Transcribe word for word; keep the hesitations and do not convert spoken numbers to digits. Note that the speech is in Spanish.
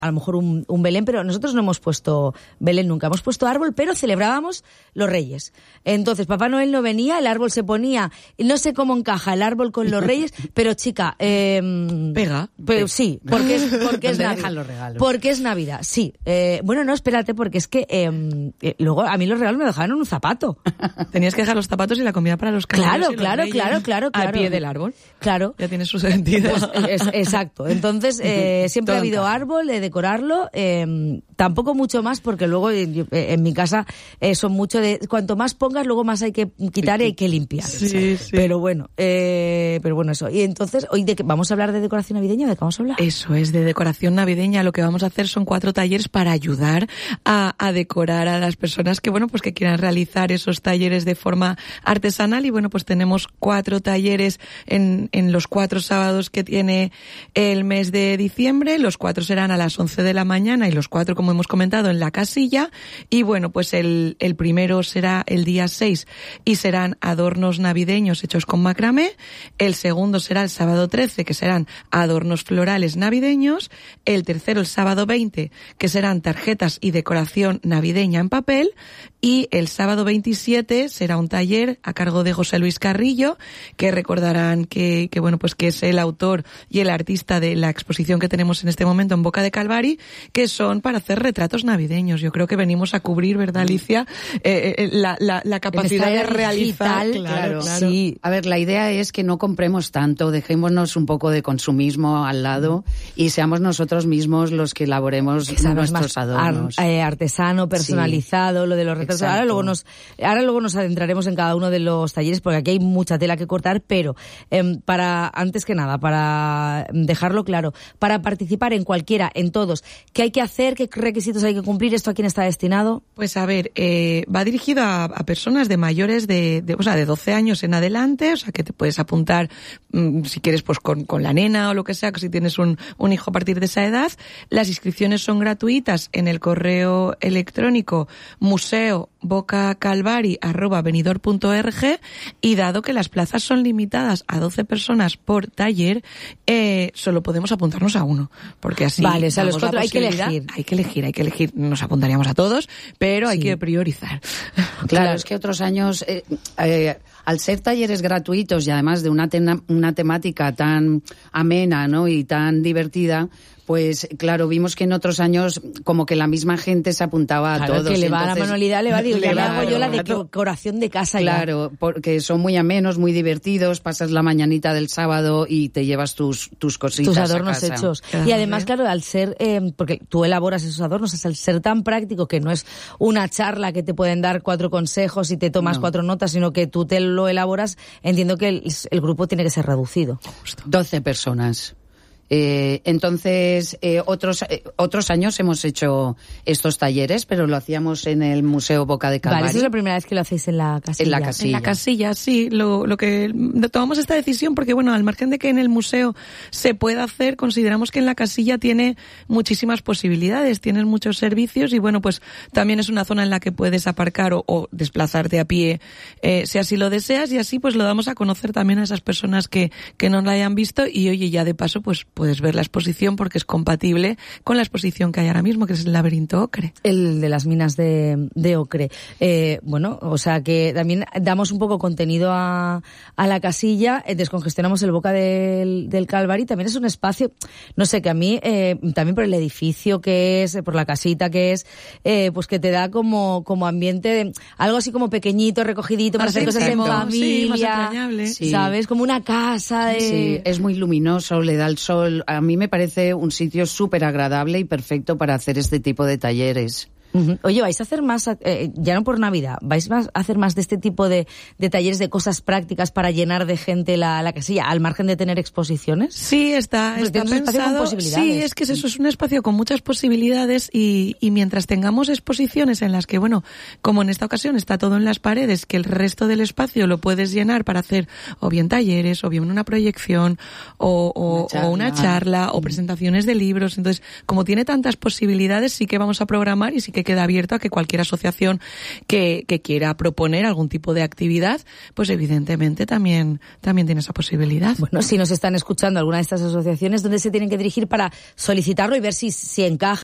a lo mejor un, un Belén, pero nosotros no hemos puesto Belén nunca, hemos puesto árbol, pero celebrábamos los Reyes. Entonces, Papá Noel no venía, el árbol se ponía, no sé cómo encaja el árbol con los Reyes, pero chica, eh, pega. Pero sí, porque es, porque es Navidad. Los regalos. Porque es Navidad, sí. Eh, bueno, no, espérate, porque es que eh, eh, luego a mí los regalos me dejaban en un zapato. Tenías que dejar los zapatos y la comida para los caballos. Claro, y los claro, reyes claro, claro, claro. Al pie del árbol. Claro. Ya tiene su sentido. Pues, es, exacto. Entonces, eh, siempre Todo ha habido encaja. árbol, de decorarlo, eh, tampoco mucho más, porque luego eh, yo, eh, en mi casa eh, son mucho de, cuanto más pongas, luego más hay que quitar y hay que limpiar. Sí, sí. Pero bueno, eh, pero bueno, eso. Y entonces, hoy de qué vamos a hablar de decoración navideña, ¿de qué vamos a hablar? Eso es, de decoración navideña. Lo que vamos a hacer son cuatro talleres para ayudar a, a decorar a las personas que, bueno, pues que quieran realizar esos talleres de forma artesanal. Y bueno, pues tenemos cuatro talleres en, en los cuatro sábados que tiene el mes de diciembre. Los cuatro serán a las once de la mañana y los cuatro, como hemos comentado, en la casilla. Y bueno, pues el, el primero será el día seis y serán adornos navideños hechos con macramé. El segundo será el sábado trece, que serán adornos florales navideños. El tercero, el sábado veinte, que serán tarjetas y decoración navideña en papel. Y el sábado veintisiete será un taller a cargo de José Luis Carrillo, que recordarán que, que bueno, pues que es el autor y el artista de la exposición que tenemos en este momento en Boca de Calvari, que son para hacer retratos navideños. Yo creo que venimos a cubrir, ¿verdad, Alicia? Eh, eh, la, la, la capacidad de realizar. Digital, Claro, claro. Sí. A ver, la idea es que no compremos tanto, dejémonos un poco de consumismo al lado y seamos nosotros mismos los que elaboremos Sabes, nuestros más adornos. ar- eh, artesano, personalizado, sí. Lo de los retratos. Exacto. Ahora luego nos, ahora luego nos adentraremos en cada uno de los talleres porque aquí hay mucha tela que cortar, pero eh, para, antes que nada, para dejarlo claro, para participar en cualquiera, en todos, ¿qué hay que hacer? ¿Qué requisitos hay que cumplir? ¿Esto a quién está destinado? Pues a ver, eh, va dirigido a, a personas de mayores de, de, o sea, de doce años en adelante, o sea, que te puedes apuntar, mmm, si quieres, pues con, con la nena o lo que sea, que si tienes un, un hijo a partir de esa edad. Las inscripciones son gratuitas en el correo electrónico museo bocacalvari arroba benidorm punto org, y dado que las plazas son limitadas a doce personas por taller, eh, solo podemos apuntarnos a uno, porque así vale, o sea, los damos la cuatro hay que posibilidad. elegir. Hay que elegir, hay que elegir. Nos apuntaríamos a todos, pero hay Sí. que priorizar. Claro, Claro. es que otros años, eh, eh, al ser talleres gratuitos y además de una, tena, una temática tan amena, ¿no?, y tan divertida, pues claro, vimos que en otros años como que la misma gente se apuntaba a Claro, todos. que le va a la entonces, manualidad, le va, digo, ya le hago yo la claro. decoración de casa. Claro, ya. porque son muy amenos, muy divertidos, pasas la mañanita del sábado y te llevas tus, tus cositas Tus adornos a casa. hechos. Claro, y además, ¿eh? claro, al ser, eh, porque tú elaboras esos adornos, es al ser tan práctico que no es una charla que te pueden dar cuatro consejos y te tomas No. cuatro notas, sino que tú te lo elaboras, entiendo que el, el grupo tiene que ser reducido. doce personas. Eh, entonces, eh, otros eh, otros años hemos hecho estos talleres, pero lo hacíamos en el Museo Boca de Calvari. Vale, esa es la primera vez que lo hacéis en la casilla. En la casilla. En la casilla, sí. Lo, lo que tomamos esta decisión porque, bueno, al margen de que en el museo se pueda hacer, consideramos que en la casilla tiene muchísimas posibilidades, tienes muchos servicios y, bueno, pues también es una zona en la que puedes aparcar o, o desplazarte a pie, eh, si así lo deseas, y así pues lo damos a conocer también a esas personas que, que no la hayan visto y, oye, ya de paso, pues puedes ver la exposición porque es compatible con la exposición que hay ahora mismo, que es el Laberinto Ocre. El de las minas de, de Ocre. Eh, bueno, o sea que también damos un poco contenido a, a la casilla, eh, descongestionamos el Boca del, del Calvari, también es un espacio, no sé, que a mí, eh, también por el edificio que es, por la casita que es, eh, pues que te da como, como ambiente de, algo así como pequeñito, recogidito, para Ah, hacer sí, cosas en sí, familia, más entrañable. Sí. ¿sabes? Como una casa de... Sí, es muy luminoso, le da el sol. A mí me parece un sitio súper agradable y perfecto para hacer este tipo de talleres. Uh-huh. Oye, ¿vais a hacer más, eh, ya no por Navidad, vais a hacer más de este tipo de, de talleres de cosas prácticas para llenar de gente la, la casilla, al margen de tener exposiciones? Sí, está, Pues está tienes un espacio con pensado. posibilidades. Sí, es que eso es un espacio con muchas posibilidades y, y mientras tengamos exposiciones en las que, bueno, como en esta ocasión está todo en las paredes, que el resto del espacio lo puedes llenar para hacer o bien talleres, o bien una proyección, o, o, Una charla. o una charla, o presentaciones de libros. Entonces, como tiene tantas posibilidades, sí que vamos a programar y sí que que queda abierto a que cualquier asociación que, que quiera proponer algún tipo de actividad, pues evidentemente también, también tiene esa posibilidad. Bueno, si nos están escuchando alguna de estas asociaciones, ¿dónde se tienen que dirigir para solicitarlo y ver si, si encaja